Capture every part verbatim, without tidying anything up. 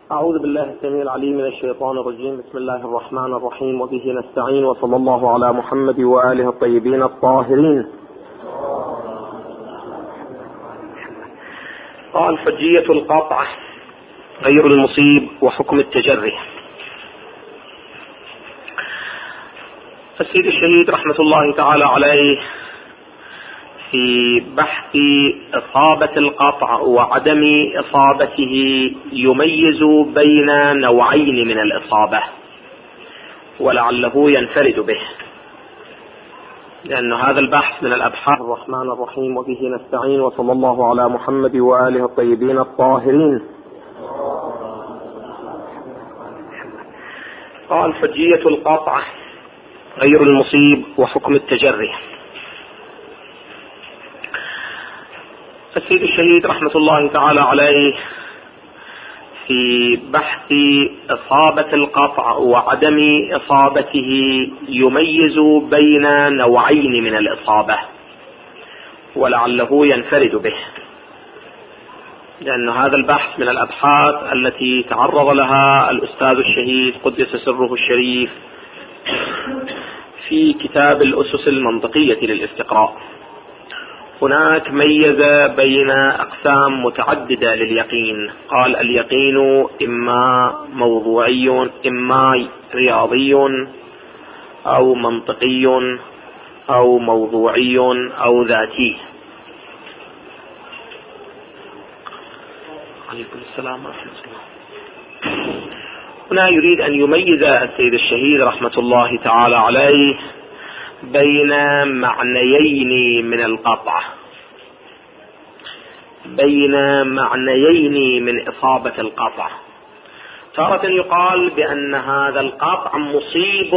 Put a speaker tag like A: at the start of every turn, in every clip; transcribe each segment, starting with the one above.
A: أعوذ بالله السميع العليم من الشيطان الرجيم. بسم الله الرحمن الرحيم، وبه نستعين، وصلى الله على محمد وآله الطيبين الطاهرين. قال: حجية القطع غير المصيب وحكم التجري. السيد الشهيد رحمة الله تعالى عليه في بحث إصابة القطع وعدم إصابته يميز بين نوعين من الإصابة، ولعله ينفرد به، لأن هذا البحث من الأبحاث. الرحمن الرحيم، وبه نستعين، وصلى الله على محمد وآله الطيبين الطاهرين. قال: حجية القطع غير المصيب وحكم التجري. السيد الشهيد رحمة الله تعالى عليه في بحث إصابة القطع وعدم إصابته يميز بين نوعين من الإصابة، ولعله ينفرد به، لأن هذا البحث من الأبحاث التي تعرض لها الأستاذ الشهيد قدس سره الشريف في كتاب الأسس المنطقية للاستقراء. هناك ميز بين أقسام متعددة لليقين. قال: اليقين إما موضوعي، إما رياضي، أو منطقي، أو موضوعي، أو ذاتي. عليكم السلام ورحمة الله. هنا يريد أن يميز السيد الشهيد رحمة الله تعالى عليه بين معنيين من القطع، بين معنيين من إصابة القطع. تارة يقال بأن هذا القطع مصيب،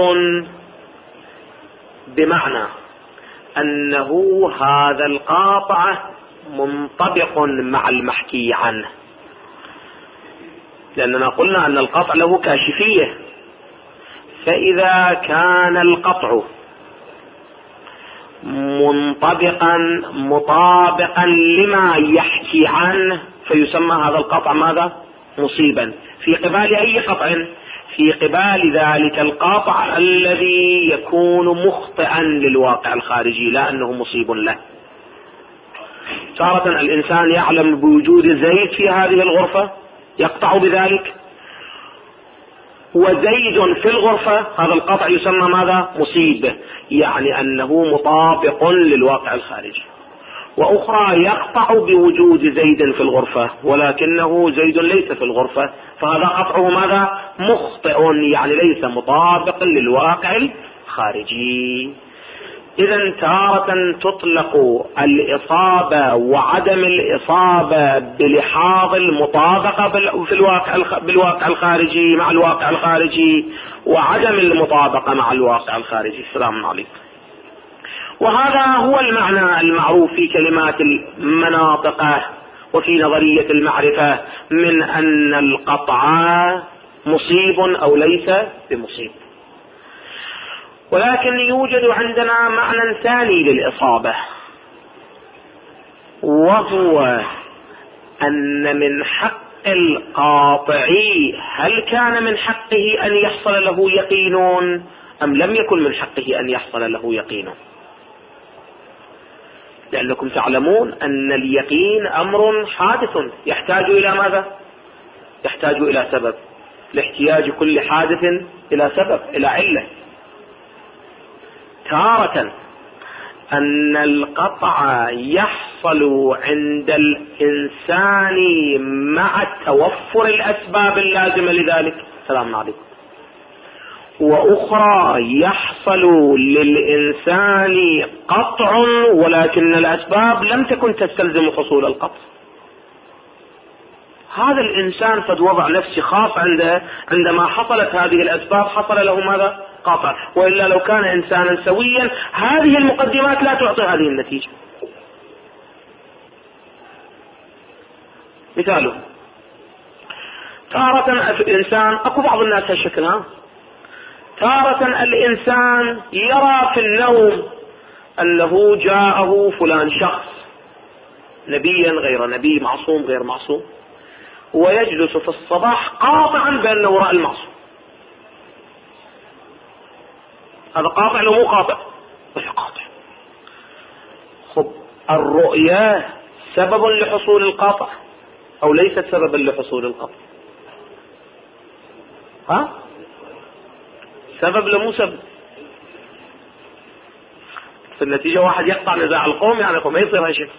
A: بمعنى أنه هذا القطع منطبق مع المحكي عنه، لأننا قلنا أن القطع له كاشفية. فإذا كان القطع منطبقا مطابقا لما يحكي عنه فيسمى هذا القطع ماذا؟ مصيبا. في قبال أي قطع؟ في قبال ذلك القطع الذي يكون مخطئا للواقع الخارجي، لا أنه مصيب له. تارة الإنسان يعلم بوجود زيت في هذه الغرفة يقطع بذلك، وزيد في الغرفة، هذا القطع يسمى ماذا؟ مصيب، يعني أنه مطابق للواقع الخارجي. وأخرى يقطع بوجود زيد في الغرفة ولكنه زيد ليس في الغرفة، فهذا قطعه ماذا؟ مخطئ، يعني ليس مطابق للواقع الخارجي. إذا تارة تطلق الإصابة وعدم الإصابة بلحاظ المطابقة في الواقع بالواقع الخارجي مع الواقع الخارجي، وعدم المطابقة مع الواقع الخارجي. السلام عليكم. وهذا هو المعنى المعروف في كلمات المناطق وفي نظرية المعرفة من أن القطع مصيب أو ليس بمصيب. ولكن يوجد عندنا معنى ثاني للإصابة، وهو أن من حق القاطع، هل كان من حقه أن يحصل له يقين أم لم يكن من حقه أن يحصل له يقين؟ لأنكم تعلمون أن اليقين أمر حادث يحتاج إلى ماذا؟ يحتاج إلى سبب، لاحتياج كل حادث إلى سبب، إلى علة. تارة أن القطع يحصل عند الإنسان مع توفر الأسباب اللازمة لذلك. السلام عليكم. وأخرى يحصل للإنسان قطع ولكن الأسباب لم تكن تستلزم حصول القطع. هذا الإنسان قد وضع نفسه خاص عنده، عندما حصلت هذه الأسباب حصل له ماذا؟ قطع. وإلا لو كان إنسانا سويا هذه المقدمات لا تعطي هذه النتيجة. مثاله تارة الإنسان، أكو بعض الناس هالشكل، ها تارة الإنسان يرى في النوم أنه جاءه فلان شخص، نبيا غير نبي، معصوم غير معصوم، ويجلس في الصباح قاطعا بأنه رأى المعصوم. هذا قاطع لو مو قاطع؟ قاطع. خب الرؤيا سبب لحصول القاطع أو ليست سببا لحصول القاطع؟ ها؟ سبب لمو سبب؟ في النتيجة واحد يقطع نزاع القوم، يعني ما يصير هالشيء.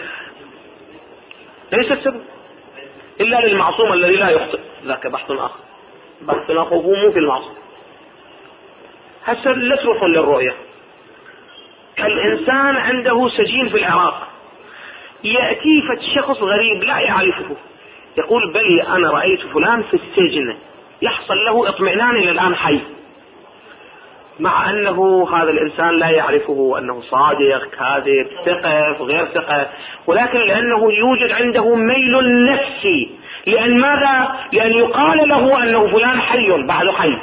A: ليست سبب إلا للمعصوم الذي لا يخطئ، ذاك بحث آخر. بحث آخر هو مو في المعصوم. هسه لا تروحون للرؤية. الإنسان عنده سجين في العراق، يأتي شخص غريب لا يعرفه يقول بلي أنا رأيت فلان في السجن، يحصل له اطمئنان إلى الآن حي، مع أنه هذا الإنسان لا يعرفه أنه صادق كاذب ثقة غير ثقة، ولكن لأنه يوجد عنده ميل نفسي. لأن ماذا؟ لأن يقال له أنه فلان حي بعد حي.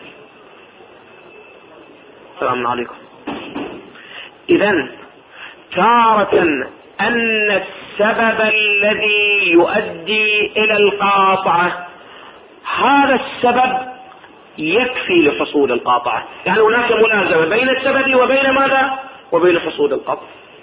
A: السلام عليكم. إذن تارة أن السبب الذي يؤدي إلى القاطعة هذا السبب يكفي لحصول القاطعة، يعني هناك ملازمة بين السبب وبين ماذا؟ وبين حصول القاطعة.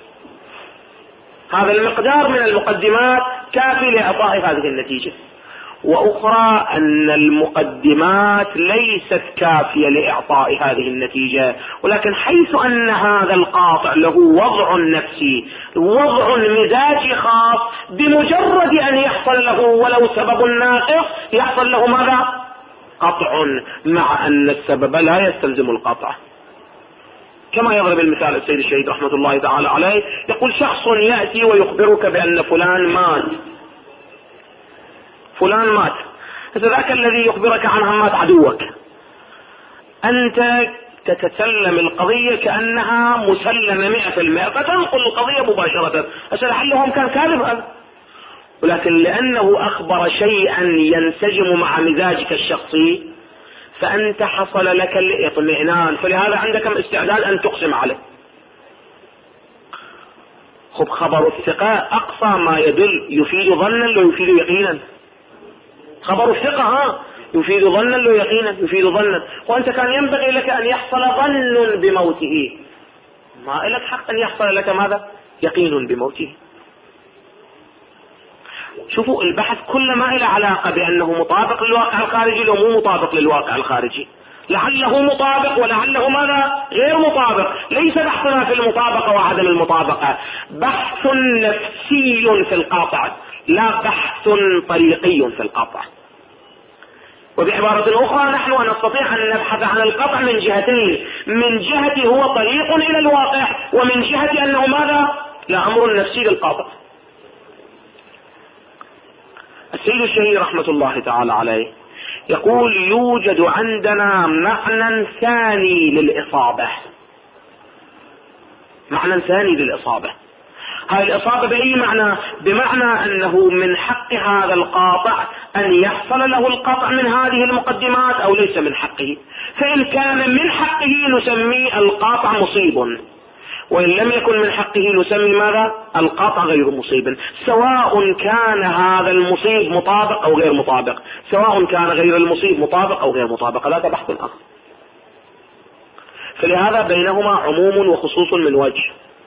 A: هذا المقدار من المقدمات كافي لإعطاء هذه النتيجة. وأخرى أن المقدمات ليست كافية لإعطاء هذه النتيجة، ولكن حيث أن هذا القاطع له وضع نفسي، وضع مزاجي خاص، بمجرد أن يحصل له ولو سبب ناقص يحصل له ماذا؟ قطع، مع أن السبب لا يستلزم القطع. كما يضرب المثال السيد الشهيد رحمة الله تعالى عليه، يقول شخص يأتي ويخبرك بأن فلان مات، فلان مات، ذاك الذي يخبرك عنها مات عدوك، أنت تتسلم القضية كأنها مسلمة مئة في المئة فتنقل القضية مباشرة. لعلهم كان كاذب هذا، ولكن لأنه أخبر شيئا ينسجم مع مزاجك الشخصي فأنت حصل لك الاطمئنان، فلهذا عندك استعداد أن تقسم عليه. خب خبر الثقة أقصى ما يدل يفيد ظنا لو يفيد يقينا. خبر الثقة ها يفيد ظنا لو يقينا يفيد ظنا، وأنت كان ينبغي لك أن يحصل ظن بموته، ما لك حق أن يحصل لك ماذا؟ يقين بموته. شوفوا البحث كل ما له علاقة بأنه مطابق للواقع الخارجي لو مو مطابق للواقع الخارجي، لعله مطابق ولعله ماذا؟ غير مطابق. ليس بحثنا في المطابقة وعدم المطابقة، بحث نفسي في القاطع لا بحث طريقي في القاطع. وبعبارة أخرى نحن نستطيع أن نبحث عن القطع من جهتين، من جهة هو طريق إلى الواقع، ومن جهة أنه ماذا؟ لا أمر نفسي للقاطع. السيد الشهيد رحمة الله تعالى عليه يقول يوجد عندنا معنى ثاني للإصابة، معنى ثاني للإصابة. هذه الإصابة بأي معنى؟ بمعنى أنه من حق هذا القاطع أن يحصل له القطع من هذه المقدمات أو ليس من حقه. فإن كان من حقه نسمي القاطع مصيب، وإن لم يكن من حقه نسمي ماذا؟ القاطع غير مصيب، سواء كان هذا المصيب مطابق أو غير مطابق، سواء كان غير المصيب مطابق أو غير مطابق، هذا بحث آخر. فلهذا بينهما عموم وخصوص من وجه،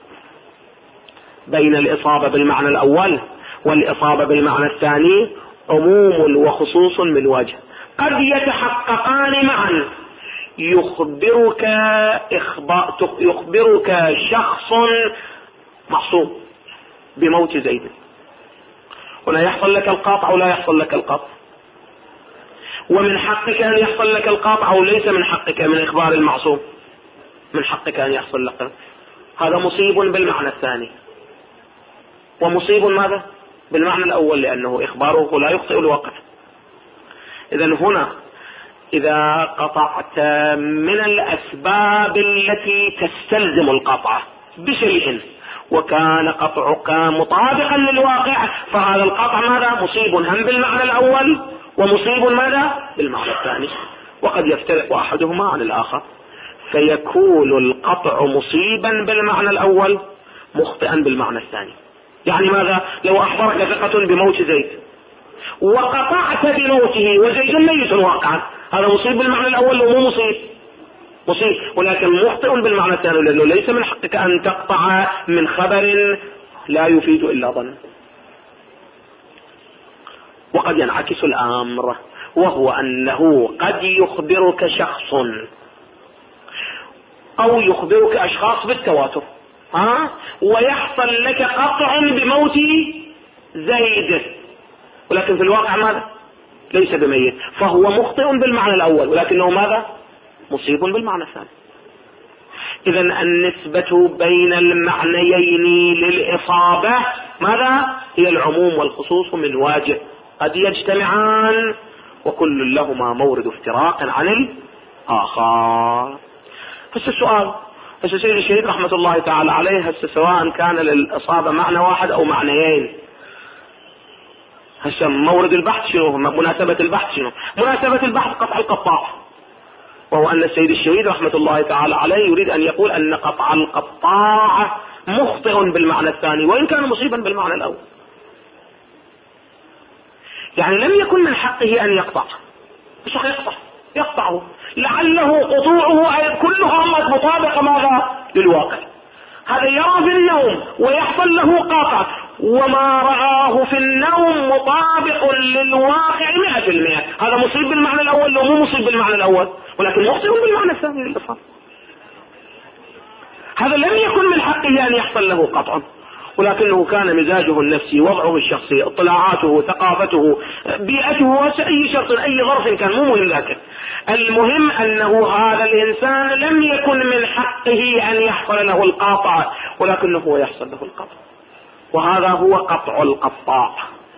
A: بين الإصابة بالمعنى الأول والإصابة بالمعنى الثاني عموم وخصوص من وجه، قد يتحققان معا. يخبرك إخبار يخبرك شخص معصوم بموت زيد، ولا يحصل لك القاطع ولا يحصل لك القاطع، ومن حقك أن يحصل لك القاطع وليس من حقك من إخبار المعصوم، من حقك أن يحصل لك. هذا مصيب بالمعنى الثاني، ومصيب ماذا؟ بالمعنى الأول، لأنه إخباره لا يخطئ الوقت. إذن هنا إذا قطعت من الأسباب التي تستلزم القطع بشيء وكان قطعك مطابقا للواقع، فهذا القطع ماذا؟ مصيب هم بالمعنى الأول ومصيب ماذا؟ بالمعنى الثاني، وقد يفترق أحدهما عن الآخر، فيكون القطع مصيبا بالمعنى الأول مخطئا بالمعنى الثاني. يعني ماذا؟ لو أخبرك ثقة بموت زيد وقطعت بموته وزيد ميت واقعا، هذا مصيب بالمعنى الأول ومو مصيب؟ مصيب، ولكن مخطئ بالمعنى الثاني، لأنه ليس من حقك أن تقطع من خبر لا يفيد إلا ظن. وقد ينعكس الأمر، وهو أنه قد يخبرك شخص أو يخبرك أشخاص بالتواتر، ها، ويحصل لك قطع بموت زيد، ولكن في الواقع ماذا؟ ليس بميت، فهو مخطئ بالمعنى الأول ولكنه ماذا؟ مصيب بالمعنى الثاني. إذن النسبة بين المعنيين للإصابة ماذا؟ هي العموم والخصوص من واجه، قد يجتمعان وكل لهما مورد افتراق عن الآخر. بس السؤال، بس سيد الشهيد رحمة الله تعالى عليه، هسه سواء كان للإصابة معنى واحد أو معنيين، هسه مورد البحث شنو؟ مناسبة البحث شنو؟ مناسبة البحث قطع القطاع، وهو أن السيد الشهيد رحمة الله تعالى عليه يريد أن يقول أن قطع القطاع مخطئ بالمعنى الثاني وإن كان مصيبا بالمعنى الأول، يعني لم يكن من حقه أن يقطع، مش يقطع يقطعه، لعله قطوعه كلها مطابقة ماذا؟ للواقع. هذا يرى في النوم ويحصل له قطع، وما رآه في النوم مطابق للواقع مئة في المئة، هذا مصيب بالمعنى الأول لو مو مصيب بالمعنى الأول، ولكن مخطئ بالمعنى الثاني للإصابة. هذا لم يكن من حقه أن يحصل له قطع، ولكنه كان مزاجه النفسي، وضعه الشخصي، اطلاعاته، ثقافته، بيئته، أي شرط أي ظرف كان، مو مهم ذاك، المهم أنه هذا الإنسان لم يكن من حقه أن يحصل له القطع، ولكنه هو يحصل له القطع، وهذا هو قطع القطاع.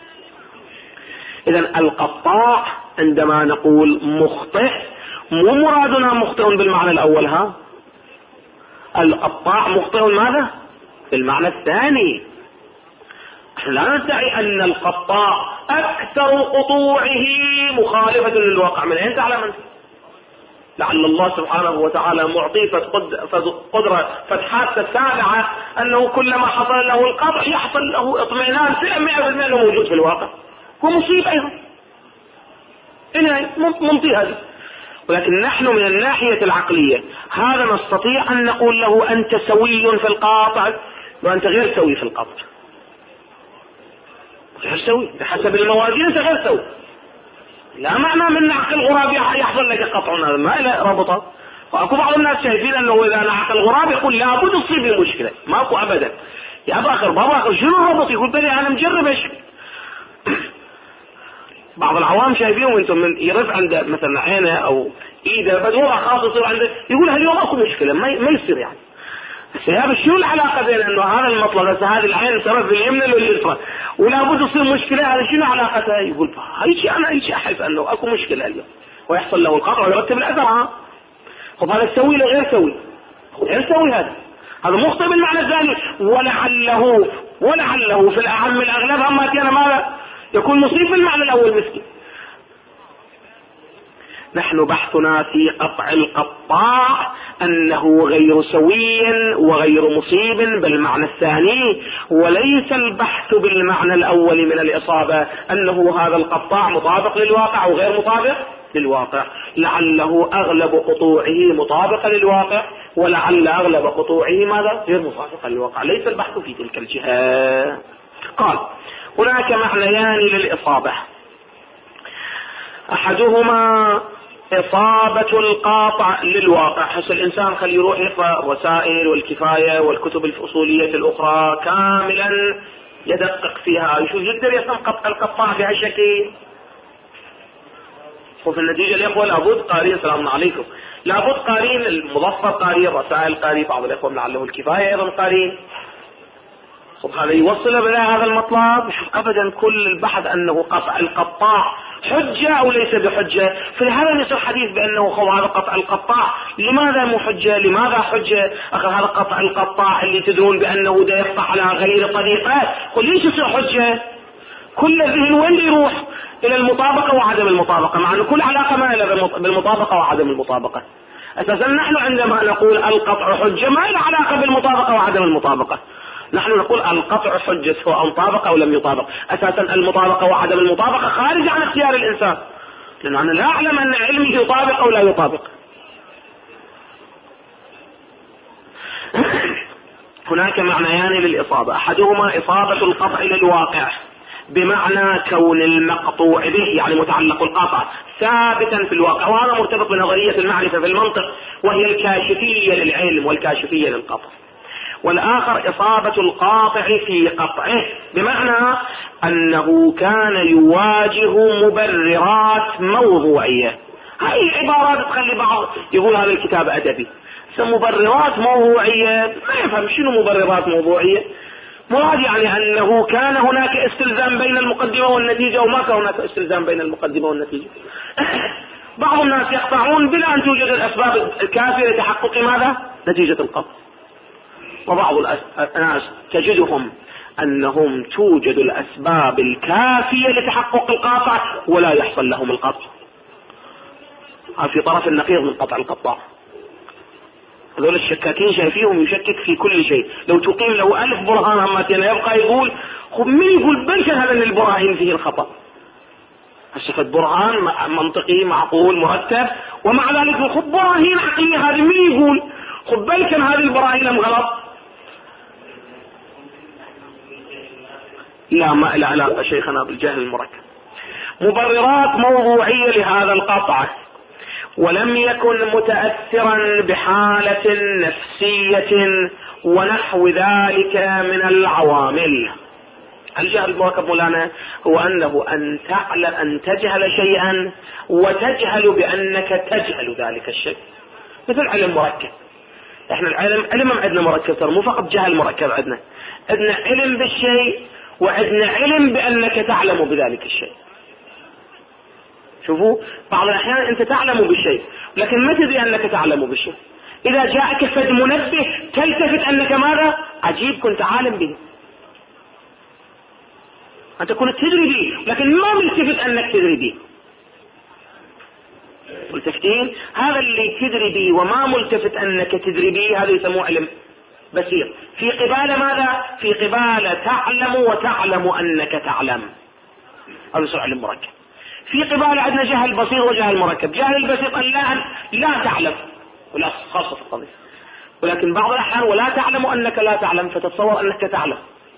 A: إذن القطاع عندما نقول مخطئ مو مرادنا مخطئ بالمعنى الأول، ها، القطاع مخطئ ماذا؟ بالمعنى الثاني. لا ندعي أن القطاع أكثر قطوعه مخالفة للواقع، من أين تعلم أنت؟ لعل الله سبحانه وتعالى معطيه قدرة فتحات السابعة أنه كلما حصل له القطع يحصل له اطمئنان مئة بالمئة أنه موجود في الواقع، هو مصيب أيضا، إنها منطي هذه. ولكن نحن من الناحية العقلية هذا نستطيع أن نقول له أنت سوي في القاطع وأنت غير سوي في القطع، غير سوي بحسب الموازين، أنت غير سوي، لا معنى من نعق الغراب يحصل لك قطع، هذا ما له ربطه. واكو بعض الناس شايفين انه اذا نعق الغراب يقول لابد تصيب المشكله، ماكو ابدا، يا باخر بابا اخر شنو الربط؟ يقول بلي انا مجرب ايش. بعض العوام شايفينه انتم من يرف عنده مثلا عينه او ايده بس وضع خاص يصير عنده، يقول هاليوم اكو مشكله، ما ما يصير يعني. هذا شو العلاقه بين انه هذا المطلب هسه هذه العين سبب اليمنى واليسرى ولا بد تصير مشكله، هذا شنو علاقتها؟ يقول هاي شيء انا هيك احس انه اكو مشكله اليوم ويحصل له القطع ويرتب الاثر. ها طب هذا تسوي له غير سوي، غير سوي، هذا هذا مخطئ بالمعنى الثاني، ولعله ولعله في الاعم الاغلب اما كان ماذا يكون مصيب بالمعنى الاول مسكين. نحن بحثنا في قطع القطاع أنه غير سوي وغير مصيب بالمعنى الثاني، وليس البحث بالمعنى الأول من الإصابة أنه هذا القطاع مطابق للواقع وغير مطابق للواقع، لعله أغلب قطوعه مطابقة للواقع ولعل أغلب قطوعه ماذا غير مطابقة للواقع، ليس البحث في تلك الجهة. قال هناك معنيان للإصابة، أحدهما إصابة القاطع للواقع، حس الإنسان خلي يروح يقرأ الرسائل والكفاية والكتب الأصولية الأخرى كاملا يدقق فيها يشوف يقدر يفهم قطع القطاع بهالشكل. وفي النتيجة الإخوة لابد قارين، سلام عليكم، لابد قارين المظفر قارين، الرسائل قارين، بعض الإخوة لعله الكفاية أيضا قارين. هذا يوصل إلى هذا المطلب. أبدا كل البحث أنه قطع القطاع حجة أو ليس بحجة، فلهذا يصير حديث بأنه خو هذا قطع القطاع لماذا مو حجة؟ لماذا حجة؟ أخذ هذا قطع القطاع اللي تدرون بأنه ده يقطع على غير طريقة، قل ليش يصير حجة؟ كل الذهن وين يروح؟ إلى المطابقة وعدم المطابقة، مع أن كل علاقة ما إلى بالمطابقة وعدم المطابقة. أساسا نحن عندما نقول القطع حجة ما له علاقة بالمطابقة وعدم المطابقة، نحن نقول القطع حجة سواء طابق أو لم يطابق. أساسا المطابقة وعدم المطابقة خارج عن اختيار الإنسان، لأن أنا لا أعلم أن علمي يطابق أو لا يطابق. هناك معنيان للإصابة، أحدهما إصابة القطع للواقع بمعنى كون المقطوع به يعني متعلق القطع ثابتا في الواقع، وهذا مرتبط بنظرية المعرفة في المنطق وهي الكاشفية للعلم والكاشفية للقطع. والآخر إصابة القاطع في قطعه بمعنى أنه كان يواجه مبررات موضوعية. هاي العبارات تخلي بعض يقول هذا الكتاب أدبي، مبررات موضوعية، ما يفهم شنو مبررات موضوعية. مراد يعني أنه كان هناك استلزام بين المقدمة والنتيجة وما كان هناك استلزام بين المقدمة والنتيجة. بعض الناس يقطعون بلا أن توجد الأسباب الكافية لتحقق ماذا؟ نتيجة القطع. وبعض الناس تجدهم أنهم توجد الأسباب الكافية لتحقق القطع ولا يحصل لهم القطع. في طرف النقيض من قطع القطاع. هذول الشكاكين شايفيهم يشكك في كل شيء، لو تقيم له ألف برهان همتين يبقى يقول خب مين يقول بلش هذا اللي البراهين فيه الخطأ. الشفت برهان منطقي معقول مرتب، ومع ذلك خب براهين عقلية هذه مين يقول خب بلش هذه البراهين ام غلط. لا ما لا علاقة شيخنا بالجهل المركب. مبررات موضوعية لهذا القطع، ولم يكن متأثرا بحالة نفسية ونحو ذلك من العوامل. الجهل المركب مولانا هو أنه أن تعلم أن تجهل شيئا وتجهل بأنك تجهل ذلك الشيء، مثل علم مركب. احنا العلم علم عندنا مركب، ترى مو فقط جهل مركب، عندنا عندنا علم بالشيء وعندنا علم بأنك تعلم بذلك الشيء. شوفوا بعض الأحيان أنت تعلم بالشيء لكن ما تدري أنك تعلم بالشيء. إذا جاءك فد منبه تلتفت أنك ماذا؟ عجيب كنت عالم به. أنت كنت تدري به لكن ما ملتفت أنك تدري به. ملتفتين هذا اللي تدري به وما ملتفت أنك تدري به، هذا يسموه علم بسيط. في قبالة ماذا؟ في قبالة تعلم وتعلم أنك تعلم، هذا يصير علم مركب. في قبال عندنا جهل بسيط وجهل مركب. جهل البسيط أن لا, لا تعلم ولا خاصة في القضية، ولكن بعض الأحيان ولا تعلم أنك لا تعلم فتتصور أنك تعلم،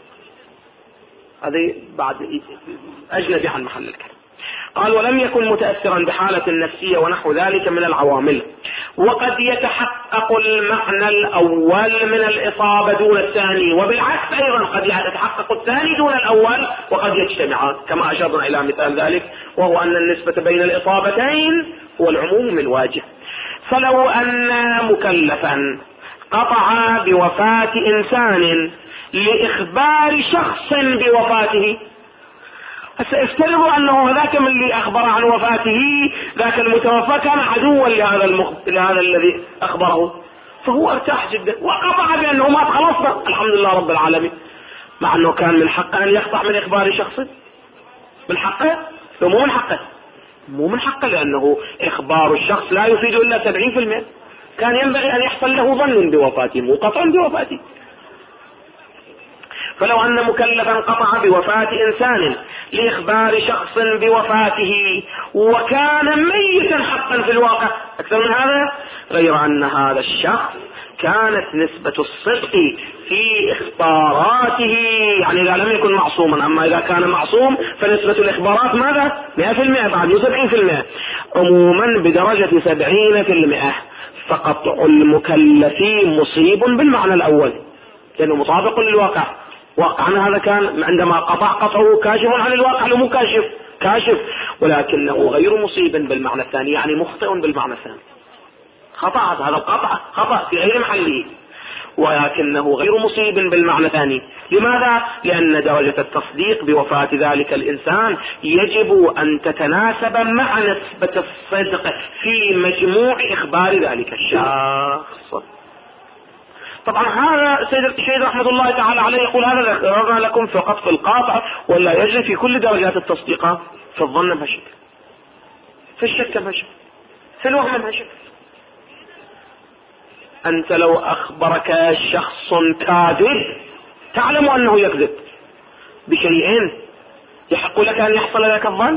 A: هذه بعد أجنبي عن محل الكلام. قال ولم يكن متأثرا بحالة نفسية ونحو ذلك من العوامل. وقد يتحقق المعنى الأول من الإصابة دون الثاني، وبالعكس أيضا قد يتحقق الثاني دون الأول وقد يجتمعان، كما أشرنا إلى مثال ذلك وهو أن النسبة بين الإصابتين هو العموم من واجه. فلو أن مكلفا قطع بوفاة إنسان لإخبار شخص بوفاته، افترضوا أنه ذاك من اللي أخبر عن وفاته ذاك المتوفى كان عدوا لهذا, المخ... لهذا الذي أخبره، فهو ارتاح جدا وقطع بأنه مات خلاص الحمد لله رب العالمين، مع أنه كان من حقه أن يقطع من إخبار شخص. من حقه؟ مو من حقه مو من حقه لأنه إخبار الشخص لا يفيد إلا سبعين في المئة، كان ينبغي أن يحصل له ظن بوفاته مو قطع بوفاته. فلو أن مكلفا قطع بوفاة إنسان لإخبار شخص بوفاته وكان ميتا حقا في الواقع أكثر من هذا، غير أن هذا الشخص كانت نسبة الصدق في إخباراته، يعني إذا لم يكن معصوما، أما إذا كان معصوم فنسبة الإخبارات ماذا؟ مئة في المئة بعد سبعين في المئة عموما بدرجة سبعين في المئة. فقطع المكلفين مصيب بالمعنى الأول لأنه مطابق للواقع. واقعا هذا كان عندما قطع قطعه كاشف عن الواقع، لو مو كاشف كاشف، ولكنه غير مصيب بالمعنى الثاني، يعني مخطئ بالمعنى الثاني. خطأ هذا القطع خطأ في غير محله، ولكنه غير مصيب بالمعنى الثاني. لماذا؟ لأن درجة التصديق بوفاة ذلك الإنسان يجب أن تتناسب مع نسبة الصدق في مجموع إخبار ذلك الشخص. طبعا هذا سيد الشيخ رحمة الله تعالى عليه يقول هذا ذكرنا لكم فقط في القاطع، ولا يجري في كل درجات التصديق. في الظن مهشك، في الشك مهشك، في الوهم مهشك. أنت لو أخبرك شخص كاذب تعلم أنه يكذب بشيئين يحق لك أن يحصل لك الظن.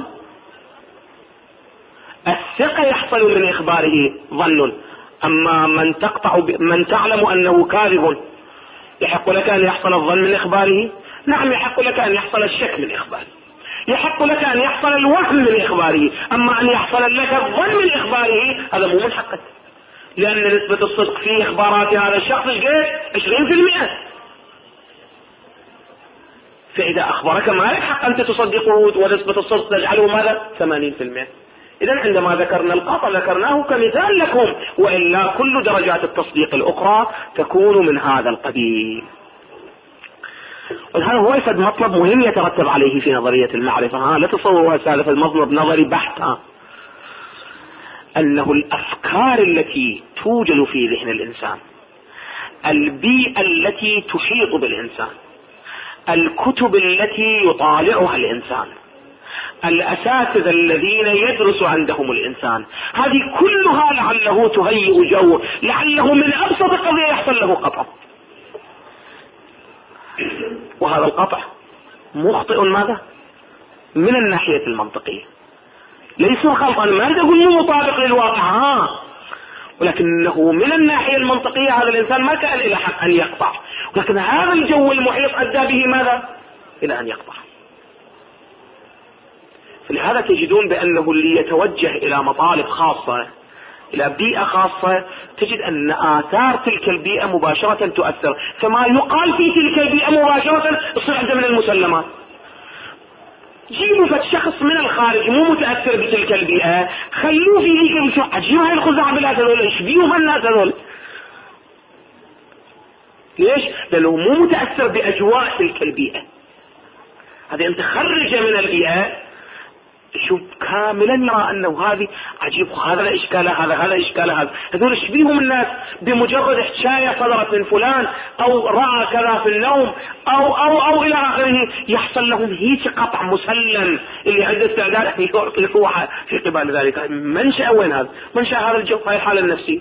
A: الثقة يحصل من إخباره ظن، أما من تقطع ب... من تعلم أنه كاذب يحق لك أن يحصل الظن من إخباره. نعم يحق لك أن يحصل الشك من إخباره، يحق لك أن يحصل الوهم من إخباره، أما أن يحصل لك الظن من إخباره هذا مو من حقك، لأن نسبة الصدق في إخبارات هذا الشخص عشرين في المئة، فإذا أخبرك ما لك حق أنت تصدقه، ونسبة الصدق تجعله ماذا؟ ثمانين في المئة. إذا عندما ذكرنا القطع ذكرناه كمثال لكم، وإلا كل درجات التصديق الأخرى تكون من هذا القبيل. وهذا هو يفد مطلب مهم يترتب عليه في نظرية المعرفة. ها لا تصورها سالفة المطلب نظري بحتها، أنه الأفكار التي توجد في ذهن الإنسان، البيئة التي تحيط بالإنسان، الكتب التي يطالعها الإنسان، الأساتذة الذين يدرس عندهم الإنسان، هذه كلها لعله تهيئ جو، لعله من أبسط قضية يحصل له قطع، وهذا القطع مخطئ ماذا؟ من الناحية المنطقية، ليس خلطا، ما أريد أقول مو مطابق للواقع، ها ولكنه من الناحية المنطقية هذا الإنسان ما كان إلى حق أن يقطع، ولكن هذا الجو المحيط أدى به ماذا؟ إلى أن يقطع. فلهذا تجدون بأنه اللي يتوجه إلى مطالب خاصة، إلى بيئة خاصة، تجد أن آثار تلك البيئة مباشرة تؤثر، فما يقال في تلك البيئة مباشرة يصير عنده من المسلمات. جيبوا فد شخص من الخارج مو متأثر بتلك البيئة، خلوه فيه يقول شو عجيب هاي الخزعبلات هذول، ايش بيهم الناس هذول؟ ليش؟ لأنه مو متأثر بأجواء تلك البيئة. هذه أنت خرج من البيئة شوف كاملا يرى أنه هذه عجيب، هذا لا إشكال هذا هذا إشكال هذا، هذول ايش بيهم الناس؟ بمجرد حكاية صدرت من فلان أو رأى كذا في النوم أو أو أو إلى آخره يحصل لهم هيك قطع مسلم، اللي عنده استعداد يروح في قبال ذلك. منشأ وين هذا؟ منشأ هذا الجو، هاي الحالة النفسية.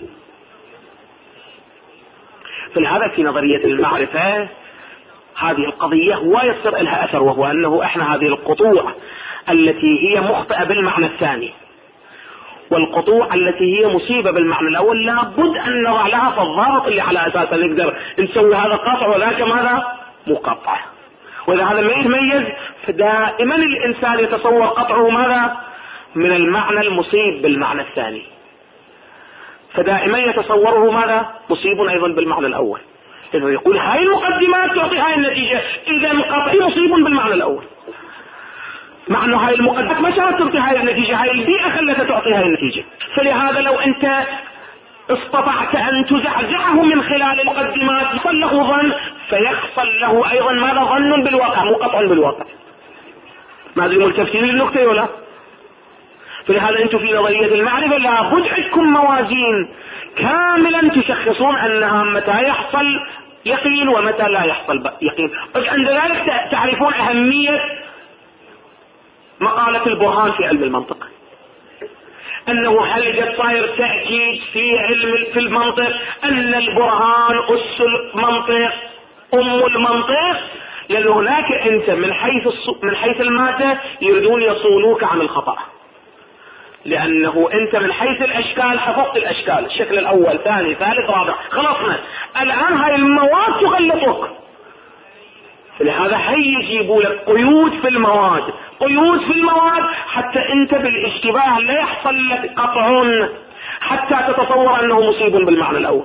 A: فلهذا في نظرية المعرفة هذه القضية هو يصير لها أثر، وهو أنه إحنا هذه القطوع التي هي مخطئة بالمعنى الثاني والقطوع التي هي مصيبة بالمعنى الأول لابد أن نضع لها في الضابط اللي على أساسه نقدر نسوي هذا قطع وذاك ماذا؟ مقطع. وإذا هذا ما يتميز فدائما الإنسان يتصور قطعه ماذا؟ من المعنى المصيب بالمعنى الثاني، فدائما يتصوره ماذا؟ مصيب أيضا بالمعنى الأول، لأنه يقول هاي المقدمات تعطي هاي النتيجة، إذا قطعي مصيب بالمعنى الأول، مع أنه هاي المقدمات ما شرط تعطي هاي النتيجة، هاي البيئة خلتها تعطي هاي النتيجة. فلهذا لو أنت استطعت أن تزعزعه من خلال المقدمات يحصل له ظن، فيحصل له أيضا ماذا؟ ظن بالواقع مو قطع بالواقع. ما أدري ملتفتين للنكتة ولا؟ فلهذا أنتم في نظرية المعرفة لابد عندكم موازين كاملا تشخصون أنها متى يحصل يقين ومتى لا يحصل يقين. عند ذلك تعرفون أهمية مقالة البرهان في علم المنطق، أنه هل قد صاير تأكيد في علم في المنطق أن البرهان أس المنطق أم المنطق، لأن هناك أنت من حيث من حيث المادة يريدون يصونوك عن الخطأ، لأنه أنت من حيث الأشكال حفظت الأشكال، الشكل الأول ثاني ثالث رابع خلصنا، الآن هاي المواد تغلطك، لهذا هي يجيبوا لك قيود في المواد، قيود في المواد حتى أنت بالاشتباه لا يحصل لك قطع، حتى تتصور أنه مصيب بالمعنى الأول.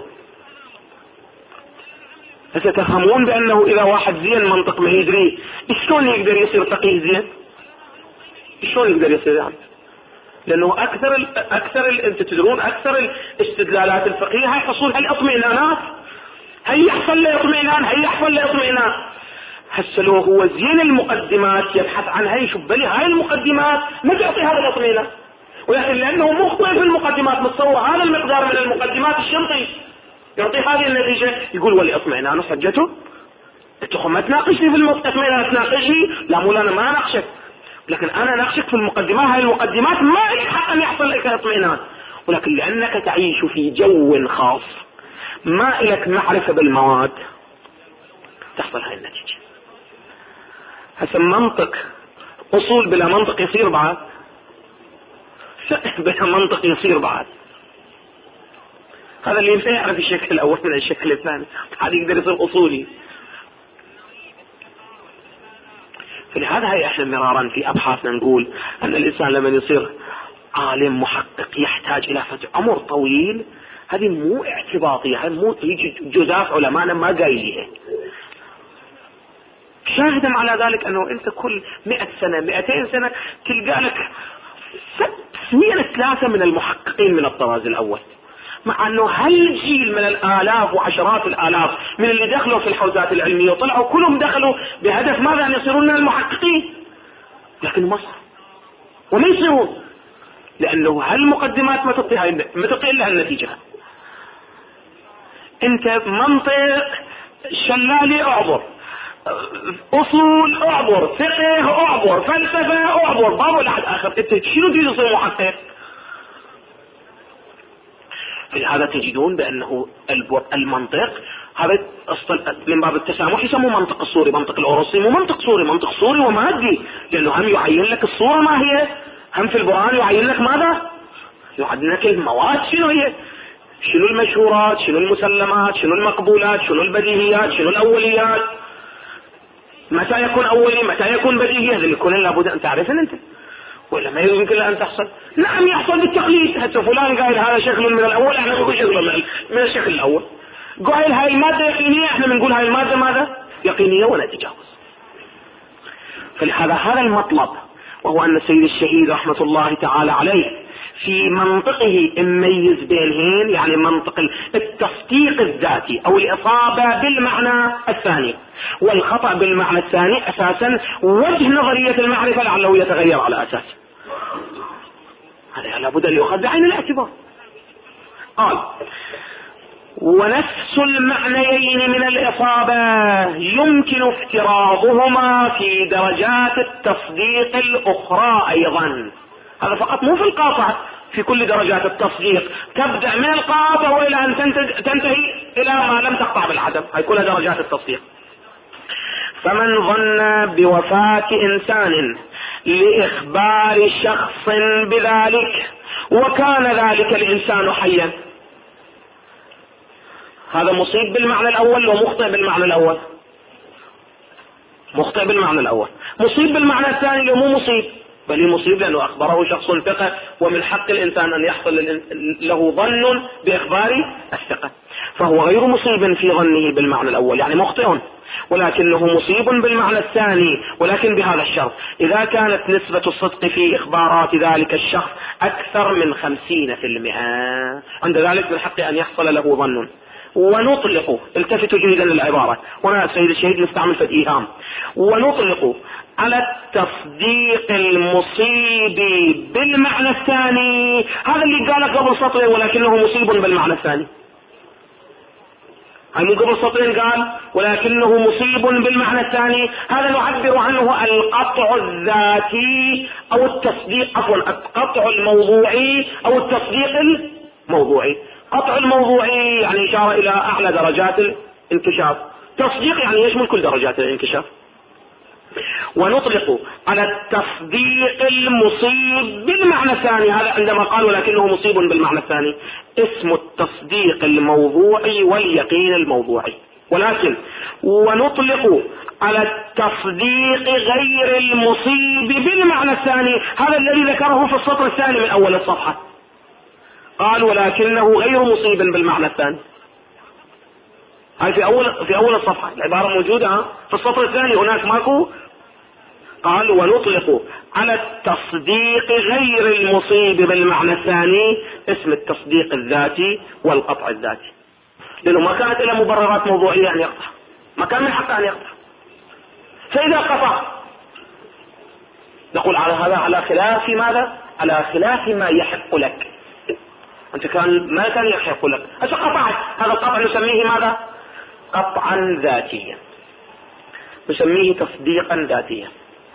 A: فتفهمون بأنه إذا واحد زين منطق ما يدري شلون يقدر يصير فقيه زين، شلون يقدر يصير يعني؟ لأنه أكثر ال أكثر ال أنت تدرون أكثر الاستدلالات الفقهية هي حصول هالإطمئنانات، هي يحصل له اطمئنان، هي يحصل له اطمئنان. هسه لو هو زين المقدمات يبحث عنها يشوف بلي هاي المقدمات ما تعطي هذا الاطمئنان، ولكن لأنه مخطئ في المقدمات متصور هذا المقدار من المقدمات الشنطي يعطي هذه النتيجة، يقول ولي اطمئنان حجته، انت ما تناقشني في الاطمئنان، تناقشني لا مو انا ما اناقشك، لكن انا ناقشك في المقدمات، هاي المقدمات ما لك حق ان يحصل لك اطمئنان، ولكن لانك تعيش في جو خاص ما لك معرفة بالمواد تحصل هاي النتيجة. هسه منطق أصول بلا منطق يصير بعد، بلا منطق يصير بعد. هذا اللي يعرف الشكل الأول من الشكل الثاني هذا يقدر يصير أصولي. فلهذا هي احنا مرارا في أبحاثنا نقول أن الإنسان لما يصير عالم محقق يحتاج إلى فتح عمر طويل. هذه مو اعتباطية، هذه مو يجي جزاف علماءنا ما قايليها. شاهدا على ذلك أنه أنت كل مئة سنة مئتين سنة تلقى لك اثنين ثلاثة من المحققين من الطراز الأول، مع أنه هالجيل من الآلاف وعشرات الآلاف من اللي دخلوا في الحوزات العلمية وطلعوا كلهم دخلوا بهدف ماذا؟ أن يصيرون من المحققين، لكن مصر وما يصيرون، لأنه هالمقدمات ما تعطي هاي ما تعطي إلا هالنتيجة. أنت منطق شلالي أعبر، أصول أعبر، فقه أعبر، فلسفة أعبر، بابو لحد آخر. أنت شنو تريد تصير محقق؟ فلهذا تجدون بأنه المنطق هذا من باب التسامح يسموه منطق الصوري، منطق الأوروسي مو منطق صوري، منطق صوري ومادي، لأنه هم يعين لك الصورة ما هي، هم في القرآن يعين لك ماذا؟ يعين لك المواد شنو هي، شنو المشهورات، شنو المسلمات، شنو المقبولات، شنو البديهيات، شنو الأوليات، متى يكون أولي متى يكون بديهي. هذا اللي كلنا لابد أن تعرفه أنت، ولا ما يمكن أن تحصل. نعم يحصل بالتقليد، حتى فلان قايل هذا شكل من الأول احنا نقول شكل من الشكل الأول، قايل هاي المادة يقينية احنا بنقول هاي المادة ماذا؟ يقينية ولا تجاوز. فلهذا هذا المطلب، وهو أن السيد الشهيد رحمة الله تعالى عليه في منطقه يميز بينهن، يعني منطق التصديق الذاتي أو الإصابة بالمعنى الثاني والخطأ بالمعنى الثاني، أساسا وجه نظرية المعرفة لعله يتغير على أساس هذا لابد أن يؤخذ بعين الاعتبار. قال ونفس المعنيين من الإصابة يمكن افتراضهما في درجات التصديق الأخرى أيضا. هذا فقط مو في القاطع، في كل درجات التصديق، تبدأ من القاطع وإلى أن تنتهي إلى ما لم تقطع بالعدم، هاي كلها درجات التصديق. فمن ظن بوفاة إنسان لإخبار شخص بذلك وكان ذلك الإنسان حيا، هذا مصيب بالمعنى الأول ومخطئ بالمعنى الأول، مخطئ بالمعنى الأول، مصيب بالمعنى الثاني لو مو مصيب، بل مصيب لأنه أخبره شخص ثقة، ومن حق الإنسان أن يحصل له ظن بإخبار الثقة، فهو غير مصيب في ظنه بالمعنى الأول يعني مخطئ، ولكنه مصيب بالمعنى الثاني، ولكن بهذا الشرط: إذا كانت نسبة الصدق في إخبارات ذلك الشخص أكثر من خمسين في المئة، عند ذلك من حق أن يحصل له ظن. ونطلق، التفتوا جيدا للعبارة، وأنا السيد الشهيد نستعمل في الإيهام، ونطلق على التصديق المصيب بالمعنى الثاني، هذا اللي قاله قبل سطر ولكنه مصيب بالمعنى الثاني، هاي من قبل سطرين قال ولكنه مصيب بالمعنى الثاني، هذا نعبر عنه القطع الذاتي أو التصديق، عفوا القطع الموضوعي أو التصديق الموضوعي. قطع الموضوعي يعني إشارة إلى أعلى درجات الانكشاف، تصديق يعني يشمل كل درجات الانكشاف. ونطلق على التصديق المصيب بالمعنى الثاني، هذا عندما قال ولكنه مصيب بالمعنى الثاني، اسم التصديق الموضوعي واليقين الموضوعي. ولكن ونطلق على التصديق غير المصيب بالمعنى الثاني، هذا الذي ذكره في السطر الثاني من أول الصفحة، قال ولكنه غير مصيب بالمعنى الثاني، هاي في أول في أول الصفحة العبارة موجودة في السطر الثاني، هناك ماكو. قال ونطلق على التصديق غير المصيب بالمعنى الثاني اسم التصديق الذاتي والقطع الذاتي، لأنه ما كانت إلا مبررات موضوعية أن يقطع، ما كان من حقه أن يقطع. فإذا قطع نقول على هذا على خلاف ماذا؟ على خلاف ما يحق لك، أنت كان ما كان يحق لك، هسه قطعت، هذا القطع نسميه ماذا؟ قطعا ذاتيا، نسميه تصديقا ذاتيا.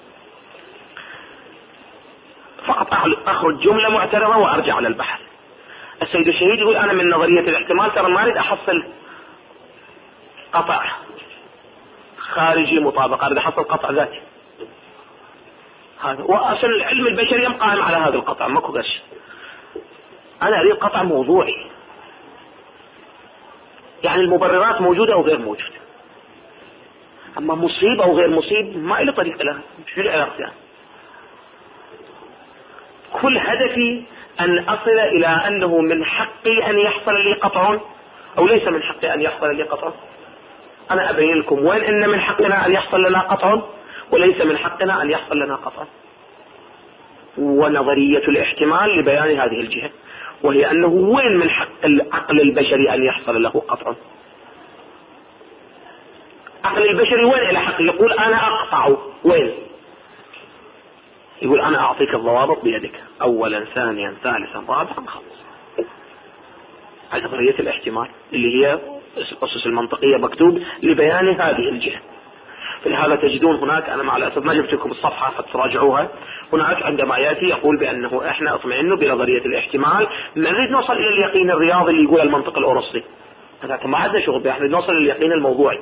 A: فقط أخرج جملة معترضة وأرجع على البحث. السيد الشهيد يقول أنا من نظرية الاحتمال ترى ما أريد أحصل قطع، الخارجي مطابقة، هذا حصل قطع ذاتي. هذا وأصل العلم البشري قائم على هذا القطع، ماكو غش. أنا أريد قطع موضوعي، يعني المبررات موجودة أو غير موجودة. أما مصيب أو غير مصيب ما إلي طريق لها، شو العلاقة يعني؟ كل هدفي أن أصل إلى أنه من حقي أن يحصل لي قطع أو ليس من حقي أن يحصل لي قطع. أنا أبين لكم وين إن من حقنا أن يحصل لنا قطع وليس من حقنا أن يحصل لنا قطع. ونظرية الاحتمال لبيان هذه الجهة، وهي أنه وين من حق العقل البشري أن يحصل له قطع. عقل البشري وين إلى حق يقول أنا أقطع؟ وين؟ يقول أنا أعطيك الضوابط بيدك، أولا ثانيا ثالثا رابعا خمسا. هذه نظرية الاحتمال اللي هي الأسس المنطقية مكتوب لبيان هذه الجهة. فلهذا تجدون هناك، أنا مع الأسف ما جبت لكم الصفحة فتراجعوها، هناك عندما يأتي يقول بأنه إحنا اطمئنوا بنظرية الاحتمال، نريد نوصل إلى اليقين الرياضي اللي يقول المنطق الأوروسي، لكن ما عندنا شغل، احنا نوصل إلى اليقين الموضوعي.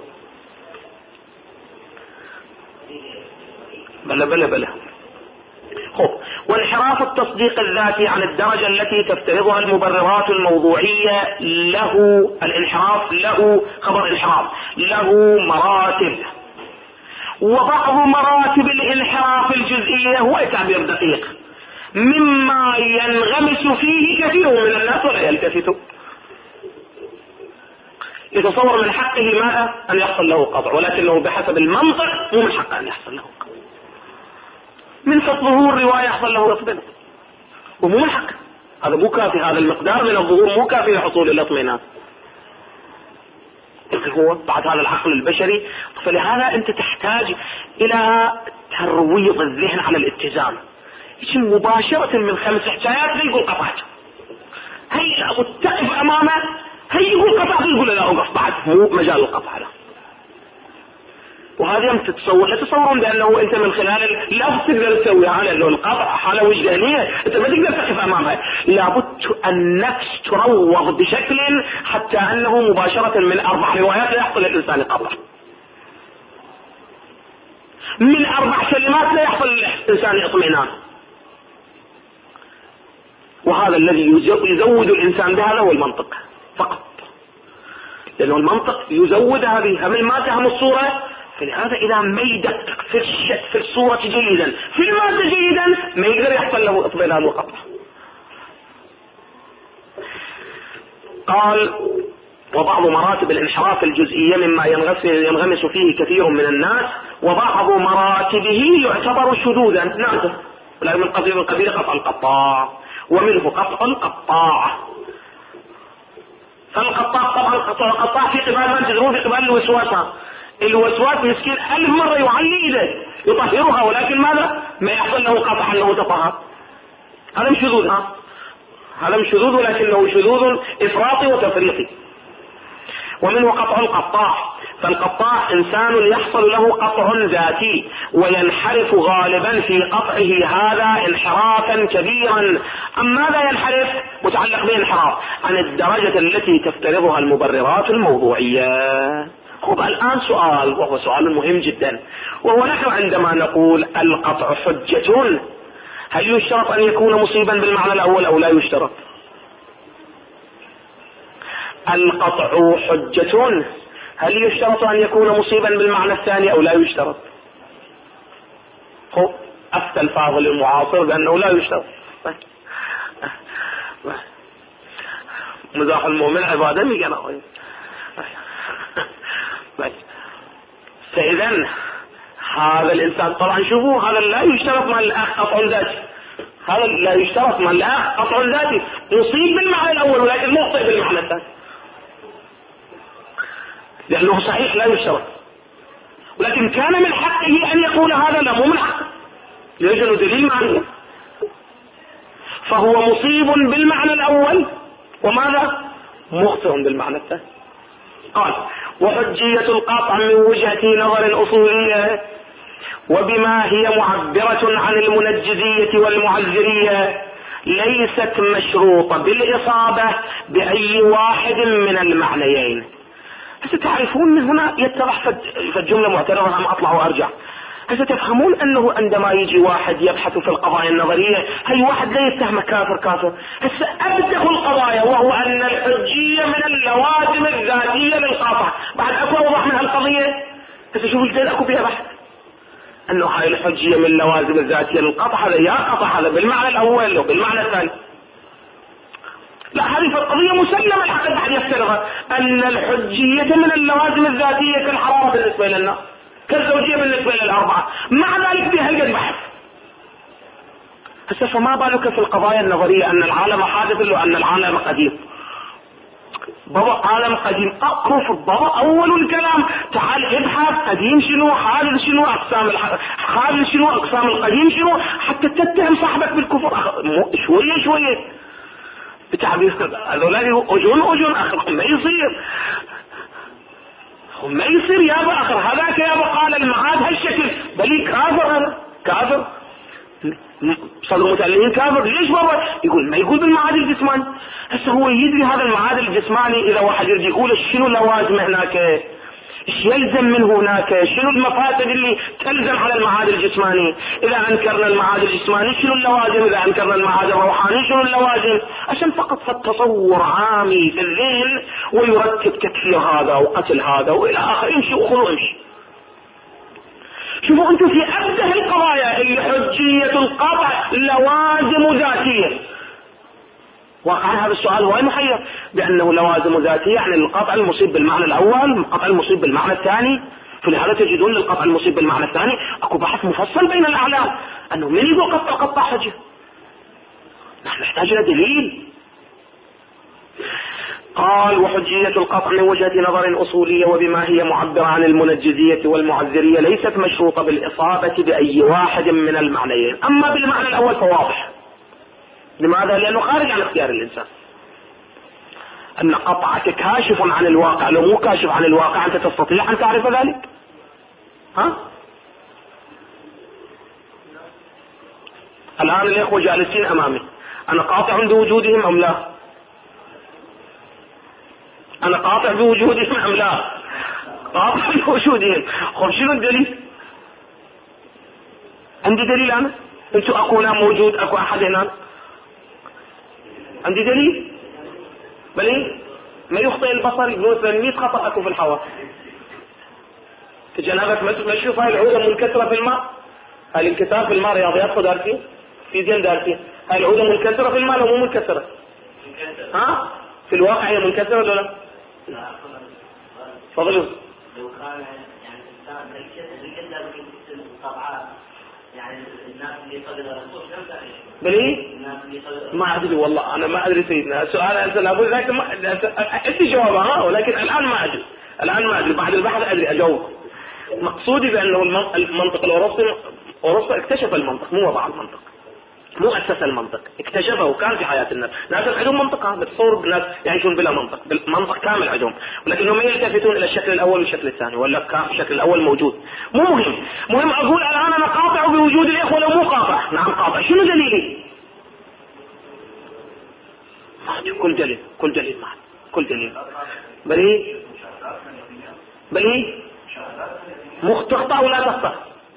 A: بلا بلا بلا خب. وانحراف التصديق الذاتي عن الدرجة التي تفترضها المبررات الموضوعية له، الانحراف له خبر انحراف له مراتب، وبعض مراتب الانحراف الجزئية هو تعبير دقيق مما ينغمس فيه كثير من الناس ولا يلتفت. يتصور من حقه ماذا؟ أن يحصل له قطع، ولكنه بحسب المنطق مو من حقه أن يحصل له قطع. من ظهور رواية يحصل له اطمئنان ومو من حقه، هذا مو كافي، هذا المقدار من الظهور مو كافي لحصول الاطمئنان. هو بعد هذا العقل البشري، فلهذا أنت تحتاج إلى ترويض الذهن على الاتزان. يجي مباشرة من خمس حكايات يقول قطعت، هي تقف أمامه، هي يقول قطعت، يقول لا أوقف بعد، مو مجال القطع له. وهذا يوم تتصور، لا تتصورون بأنه أنت من خلال لا تقدر تسويها، لأنه القطع حالة وجدانية أنت ما تقدر تقف أمامها. لابد النفس تروض بشكل حتى أنه مباشرة من أربع روايات لا يحصل الإنسان قطع، من أربع كلمات لا يحصل الإنسان اطمئنان. وهذا الذي يزود الإنسان بهذا هو المنطق فقط، لأنه المنطق يزود هذه، هم ما تهم الصورة، فلهذا إذا ما يدقق في, في الصورة جيدا في المادة جيدا ما يقدر يحصل له اطمئنان وقطع. قال وبعض مراتب الانحراف الجزئية مما ينغمس فيه كثير من الناس، وبعض مراتبه يعتبر شذوذا نادر، ولكن من قبيل القبيل قطع القطاع، ومنه قطع القطاع. فالقطاع طبعا قطع القطاع في قبال ما تدرون في قبال الوسواسة، الوسواس مسكين ألف مرة يعلي إيده يطهرها، ولكن ماذا؟ ما يحصل له قطع أنه تطهر. هذا مش شذوذ، ها هذا مش شذوذ، ولكنه شذوذ إفراطي وتفريطي. ومنه قطع القطاع، فالقطاع إنسان يحصل له قطع ذاتي وينحرف غالبا في قطعه هذا انحرافا كبيرا. أم ماذا ينحرف؟ متعلق بانحراف عن الدرجة التي تفترضها المبررات الموضوعية. خب الآن سؤال، وهو سؤال مهم جدا، وهو نحن عندما نقول القطع حجة، هل يشترط أن يكون مصيبا بالمعنى الأول أو لا يشترط؟ القطع حجة، هل يشترط أن يكون مصيبا بالمعنى الثاني أو لا يشترط؟ خب أفتى الفاضل المعاصر بأنه لا يشترط. مزاح المؤمن عبادة ميقنا. فإذا هذا الإنسان طبعا شوفوا، هذا لا يشترط مع الأخ قطع ذاتي، هذا لا يشترط مع الأخ قطع ذاتي، مصيب بالمعنى الأول ولكن مخطئ بالمعنى الثاني، لأنه صحيح لا يشترط، ولكن كان من حقه أن يقول هذا، لا مو من حقه، يوجد دليل معنى، فهو مصيب بالمعنى الأول وماذا؟ مخطئ بالمعنى الثاني. قال وحجية القطع من وجهة نظر أصولية وبما هي معبرة عن المنجزية والمعذرية ليست مشروطة بالإصابة بأي واحد من المعنيين. هسه تعرفون هنا يتضح فالجملة معترضة، هم أطلع وأرجع. هسه تفهمون أنه عندما يجي واحد يبحث في القضايا النظرية، هي واحد لا يتهمه كافر كافر. هسه أبدأ القضايا، وهو أن الحجية من اللوازم الذاتية للقاطع. بعد أكو أوضح من هالقضية. هسه شوفوا الجديد أكو فيها بحث أنه هاي الحجية من اللوازم الذاتية للقطع. هذا يا قطع هذا بالمعنى الأول وبالمعنى الثاني. لا، هذه القضية مسلمة العقل بعد يفترضها، أن الحجية من اللوازم الذاتية كالحرارة بالنسبة لنا، كالزوجية بالنسبة للأربعة. مع ذلك في هالقد بحث. هسه فما بالك في القضايا النظرية أن العالم حادث له، أن العالم قديم. بابا عالم قديم، اقرف بابا اول الكلام. تعال ابحث قديم شنو، حادث شنو، اقسام حادث شنو، اقسام القديم شنو، حتى تتهم صاحبك بالكفر. شويه شويه بتعبير هذول اجون اجون اخر ما يصير ما يصير يابا اخر. هذاك يابا قال المعاد هالشكل، بلي كافر هذا كافر. صاروا متألهين كافر. ليش بابا؟ يقول ما يقول بالمعاد الجسماني. هسه هو يدري هذا المعاد الجسماني اذا واحد يريد يقول شنو لوازم هناك، ايش يلزم من هناك، شنو المفاسد اللي تلزم على المعاد الجسماني. اذا انكرنا المعاد الجسماني شنو اللوازم، اذا انكرنا المعاد الروحاني شنو اللوازم، عشان فقط فالتصور عامي في الذهن ويرتب تكفير هذا وقتل هذا والى اخره. امشي وخذوا امشي. شوفوا انتم في ابده القضايا اللي حجية القطع لوازم ذاتية. واقعا هذا السؤال هو محير، بانه لوازم ذاتية يعني القطع المصيب بالمعنى الاول، القطع المصيب بالمعنى الثاني. فلهذا تجدون للقطع المصيب بالمعنى الثاني اكو بحث مفصل بين الاعلام انه من يقول قطع قطع حجة. نحن نحتاج الى دليل. قال وحجية القطع من وجهة نظر أصولية وبما هي معبرة عن المنجزية والمعذرية ليست مشروطة بالإصابة بأي واحد من المعنيين. أما بالمعنى الأول فواضح. لماذا؟ لأنه خارج عن اختيار الإنسان. أن قطعك كاشف عن الواقع، لو مو كاشف عن الواقع أنت تستطيع أن تعرف ذلك؟ ها؟ الآن الإخوة جالسين أمامي، أنا قاطع بوجودهم أم لا؟ أنا قاطع بوجودهم أم لا؟ قاطع بوجودهم. خب شنو الدليل؟ عندي دليل أنا؟ أنتوا أكو لا موجود، أكو أحد هنا؟ عندي دليل؟ بلي ما يخطئ البصر يقول مية خطأ أكو في الحواس. تجنبت ما تشوف هاي العودة منكسرة في الماء. هاي الانكسار في الماء رياضيات دارسين، فيزياء دارسين. هاي العودة منكسرة في الماء لو مو منكسرة؟ ها؟ في الواقع هي منكسرة ولا لا؟ لا. تفضلوا.
B: لو كان يعني الإنسان بالكسر بالكسر طبعا يعني الناس اللي يصلي الرسول كم تعيش؟
A: بلي؟
B: الناس اللي يصلي
A: ما أدري والله، أنا ما أدري سيدنا. سؤال أنت لابد لكن ما أدري جوابها، ولكن الآن ما أدري. الآن ما أدري، بعد البحث أدري أجاوب. مقصودي بأنه المنطق الأوروبي أوروبا اكتشف المنطق، مو وضع المنطق، مو أسس المنطق، اكتشفه وكان في حياة الناس. ناس عندهم منطقة بتصور الناس يعيشون بلا منطق، منطق كامل عندهم، ولكنهم ما يلتفتون إلى الشكل الأول والشكل الثاني، ولا كان الشكل الأول موجود. مو مهم، مهم أقول الآن أنا قاطع بوجود الإخوة لو مو قاطع. نعم قاطع. شنو دليلي؟ ما كل دليل، كل دليل معي، كل دليل. بلي بلي مو تخطأ ولا تخطأ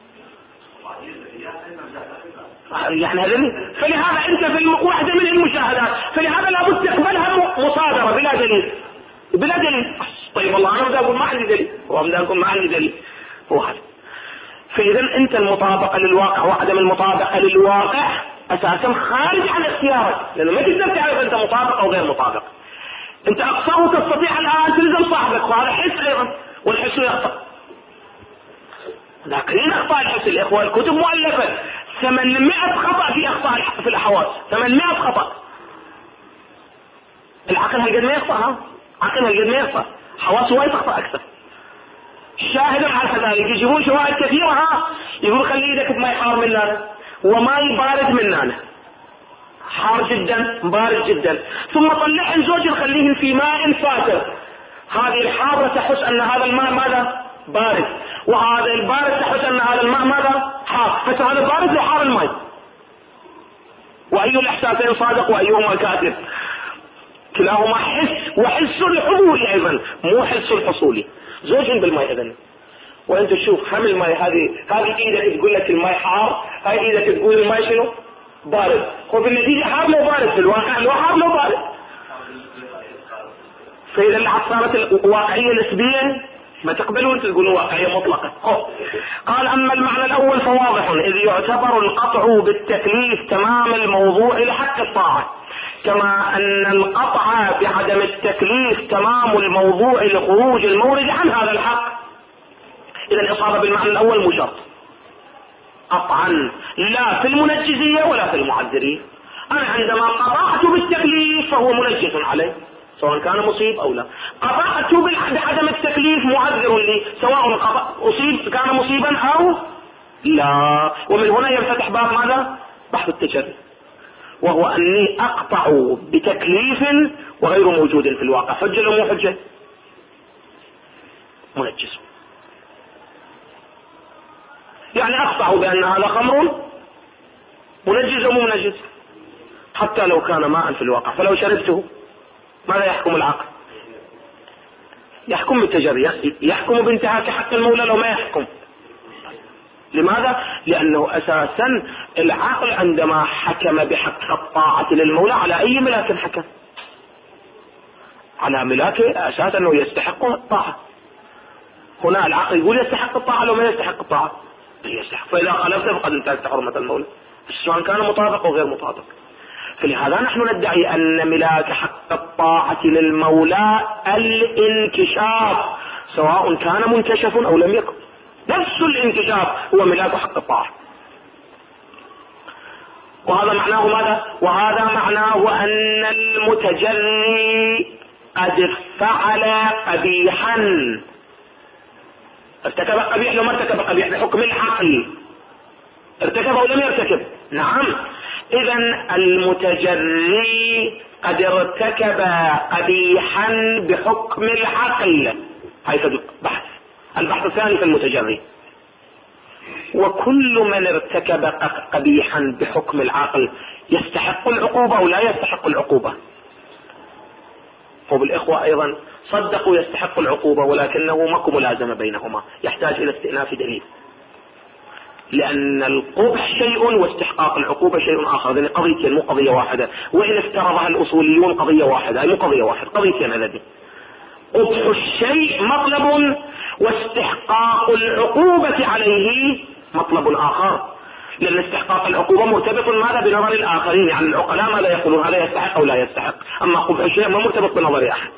A: يعني هذا. فلهذا انت في واحدة من المشاهدات، فلهذا لابد تقبلها مصادرة بلا دليل، بلا دليل. طيب والله انا بدي اقول ما عندي دليل، وبدي اقول ما عندي دليل. هو هذا. فاذا انت المطابقة للواقع وعدم المطابقة للواقع اساسا خارج عن اختيارك، لانه ما تقدر تعرف انت مطابق او غير مطابق. انت اقصاه تستطيع الان تلزم صاحبك، وهذا حس ايضا، والحس يخطأ. لكن اخطاء الحس الاخوة الكتب مؤلفة ثمانمائة خطأ في اخطاء في الحواس، ثمانمائة خطأ. العقل هالقد ما يخطأ، ها؟ عقل هالقد ما يخطأ، حواس وايد تخطأ اكثر. شاهدا على ذلك يجيبون شواهد كثيرة، ها؟ يقول خلي ايدك بماء حار مننا وماء بارد مننا، حار جدا بارد جدا، ثم طلعن زوج خليهن في ماء فاتر. هذه الحارة تحس ان هذا الماء ماذا؟ بارد، وهذا البارد تحس ان هذا الماء ماذا؟ حار. فهذا بارد وحار الماء، واي الاحساسين صادق وايهما كاذب. كلاهما حس، وحس الحضور ايضا مو حس الحصولي. زوجين بالماء اذن، وانت تشوف هم الماء هذه هذه ايدك تقول لك الماء حار، هاي ايدك تقول الماء شنو؟ بارد. وبالنتيجه حار لو بارد، في الواقع لو حار لو بارد. فاذا اللي صارت الواقعيه نسبيه ما تقبلون تقولوا واقعيه مطلقه. قال اما المعنى الاول فواضح، اذ يعتبر القطع بالتكليف تمام الموضوع لحق الطاعه، كما ان القطع بعدم التكليف تمام الموضوع لخروج المورد عن هذا الحق. اذا الاصابه بالمعنى الاول مو شرط قطعا، لا في المنجزيه ولا في المعذريه. انا عندما قطعت بالتكليف فهو منجز علي سواء كان مصيب او لا، قطعت بعدم التكليف معذر لي سواء اصيب كان مصيبا او لا. ومن هنا ينفتح باب ماذا؟ بحث التجري، وهو اني اقطع بتكليف وغير موجود في الواقع. حجه لو مو حجه؟ منجز. يعني اقطع بان هذا خمر منجز او مو منجز حتى لو كان ماء في الواقع. فلو شربته ماذا يحكم العقل؟ يحكم بالتجري، يحكم بانتهاك حق المولى لو ما يحكم. لماذا؟ لانه اساسا العقل عندما حكم بحق الطاعة للمولى على اي ملاك حكم؟ على ملاك اساسا انه يستحق الطاعة. هنا العقل يقول يستحق الطاعة لو ما يستحق الطاعة يستحق، فاذا خالفته فقد انتهكت حرمة المولى سواء كان مطابق او غير مطابق. فلهذا نحن ندعي ان ملاك حق الطاعة للمولى الانكشاف سواء كان منكشف او لم يكن، نفس الانكشاف هو ملاك حق الطاعة. وهذا معناه ماذا؟ وهذا معناه ان المتجري قد فعل قبيحا، ارتكب قبيح لو ما ارتكب قبيح بحكم العقل، ارتكب او لم يرتكب؟ نعم. اذا المتجري قد ارتكب قبيحا بحكم العقل. هاي البحث البحث الثاني في المتجري. وكل من ارتكب قبيحا بحكم العقل يستحق العقوبة او لا يستحق العقوبة؟ وبالاخوة ايضا صدقوا يستحق العقوبة، ولكنه ماكو ملازمة بينهما، يحتاج الى استئناف دليل، لأن القبح شيء واستحقاق العقوبة شيء آخر. هذه قضيتين مو قضية واحدة، وإن افترضها الأصوليون قضية واحدة، هي مو قضية واحدة، قضيتين هذه. قبح الشيء مطلب واستحقاق العقوبة عليه مطلب آخر، لأن استحقاق العقوبة مرتبط ماذا؟ بنظر الآخرين، يعني العقلاء ماذا يقولون؟ هذا يستحق أو لا يستحق. أما قبح الشيء ما مرتبط بنظر أحد.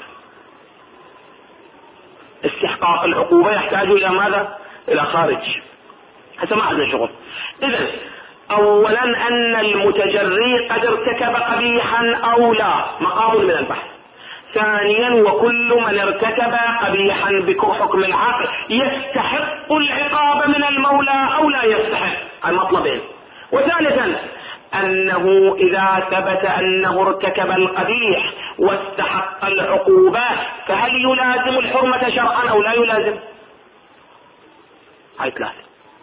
A: استحقاق العقوبة يحتاج إلى ماذا؟ إلى خارج، حتى ما عندنا شغل. اذا اولا ان المتجري قد ارتكب قبيحا او لا مقام من البحث. ثانيا وكل من ارتكب قبيحا بحكم العقل يستحق العقاب من المولى او لا يستحق، المطلبين. وثالثا انه اذا ثبت انه ارتكب القبيح واستحق العقوبة فهل يلازم الحرمة شرعا او لا يلازم؟ هاي ثلاثة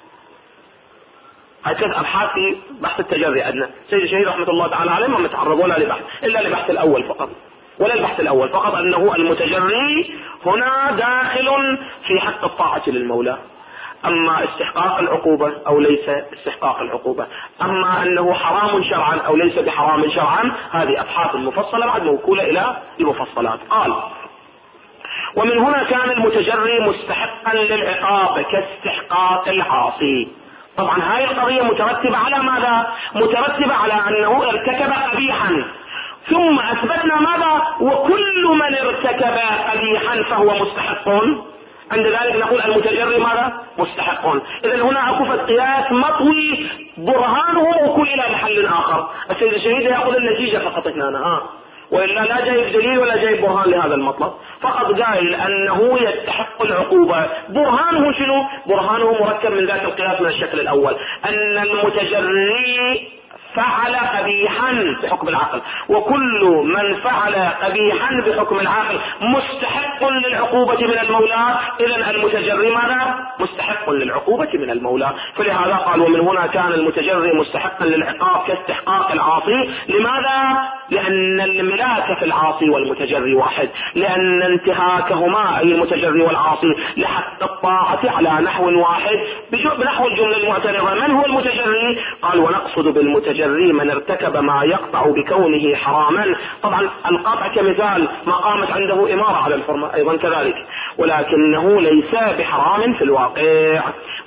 A: هاي ثلاث ابحاث في بحث التجري عندنا. سيد الشهيد رحمة الله تعالى عليه ما متعرضون لبحث الا لبحث الاول فقط، ولا البحث الاول فقط انه المتجري هنا داخل في حق الطاعة للمولى. اما استحقاق العقوبة او ليس استحقاق العقوبة، اما انه حرام شرعا او ليس بحرام شرعا، هذه ابحاث مفصلة بعد موكولة الى المفصلات. قال ومن هنا كان المتجري مستحقا للعقاب كاستحقاق العاصي. طبعا هاي القضية مترتبة على ماذا؟ مترتبة على انه ارتكب قبيحا، ثم اثبتنا ماذا؟ وكل من ارتكب قبيحا فهو مستحق. عند ذلك نقول المتجري ماذا؟ مستحق. اذا هنا اكو قياس مطوي برهانه وكل الى محل اخر. السيد الشهيد ياخذ النتيجة فقط هنا، ها وإلا لا جايب دليل ولا جايب برهان لهذا المطلب، فقط قال أنه يستحق العقوبة. برهانه شنو؟ برهانه مركب من ذات القياس من الشكل الأول، أن المتجري فعل قبيحا بحكم العقل، وكل من فعل قبيحا بحكم العقل مستحق للعقوبة من المولى. إذن المتجري ماذا؟ مستحق للعقوبة من المولى. فلهذا قال ومن هنا كان المتجري مستحقا للعقاب كاستحقاق العاصي. لماذا؟ لأن الملاك في العاصي والمتجري واحد، لأن انتهاكهما أي المتجري والعاصي لحق الطاعة على نحو واحد بنحو الجملة المعترضة. من هو المتجري؟ قال ونقصد بالمتجري من ارتكب ما يقطع بكونه حراما. طبعا القطع كمثال ما قامت عنده إمارة على الحرمة أيضا كذلك، ولكنه ليس بحرام في الواقع.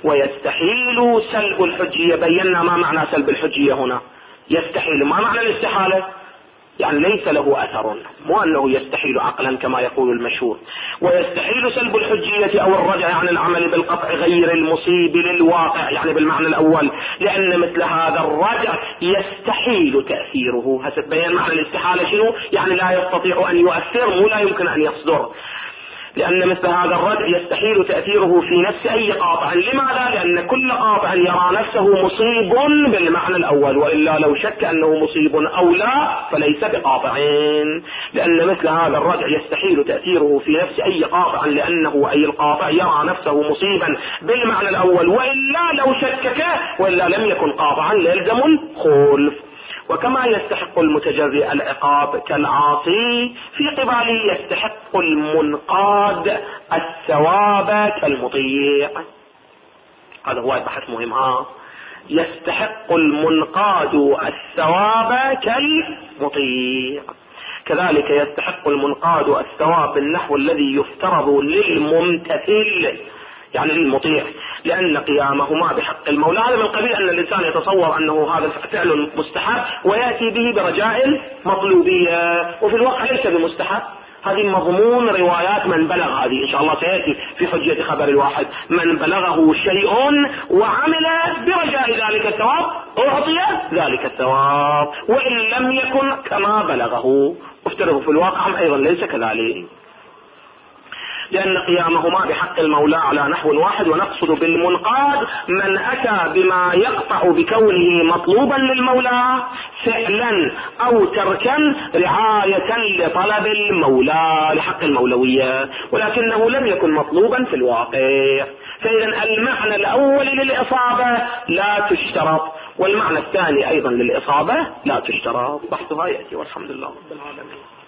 A: ويستحيل سلب الحجية، بينا ما معنى سلب الحجية هنا. يستحيل ما معنى الاستحالة؟ يعني ليس له أثر، مو أنه يستحيل عقلا كما يقول المشهور. ويستحيل سلب الحجية أو الرجع عن العمل بالقطع غير المصيب للواقع، يعني بالمعنى الأول، لأن مثل هذا الرجع يستحيل تأثيره. هسه بيان معنى الاستحالة شنو؟ يعني لا يستطيع أن يؤثر، مو لا يمكن أن يصدر. لأن مثل هذا الرجع يستحيل تأثيره في نفس أي قاطع. لماذا؟ لأن كل قاطع يرى نفسه مصيب بالمعنى الأول، وإلا لو شك أنه مصيب أو لا فليس بقاطعين. لأن مثل هذا الرجع يستحيل تأثيره في نفس أي قاطع، لأنه أي القاطع يرى نفسه مصيبا بالمعنى الأول، وإلا لو شكك وإلا لم يكن قاطعا ليلزم الخلف. وكما يستحق المتجري العقاب كالعاصي، في قباله يستحق المنقاد الثواب كالمطيع. هذا هو بحث مهم. ها يستحق المنقاد الثواب كالمطيع. كذلك يستحق المنقاد الثواب بالنحو الذي يفترض للممتثل، يعني للمطيع، لأن قيامهما بحق المولى. هذا من قبيل أن الإنسان يتصور أنه هذا فعل مستحب ويأتي به برجاء مطلوبية، وفي الواقع ليس بمستحب. هذه مضمون روايات من بلغ، هذه إن شاء الله سيأتي في حجة خبر الواحد. من بلغه شيء وعمل برجاء ذلك الثواب أعطي ذلك الثواب، وإن لم يكن كما بلغه افترض في الواقع أيضا ليس كذلك، لأن قيامهما بحق المولى على نحو واحد. ونقصد بالمنقاد من أتى بما يقطع بكونه مطلوبا للمولى فعلا أو تركا رعاية لطلب المولى لحق المولوية، ولكنه لم يكن مطلوبا في الواقع. فإذا المعنى الأول للإصابة لا تشترط، والمعنى الثاني أيضا للإصابة لا تشترط. بحثها يأتي والحمد لله رب العالمين.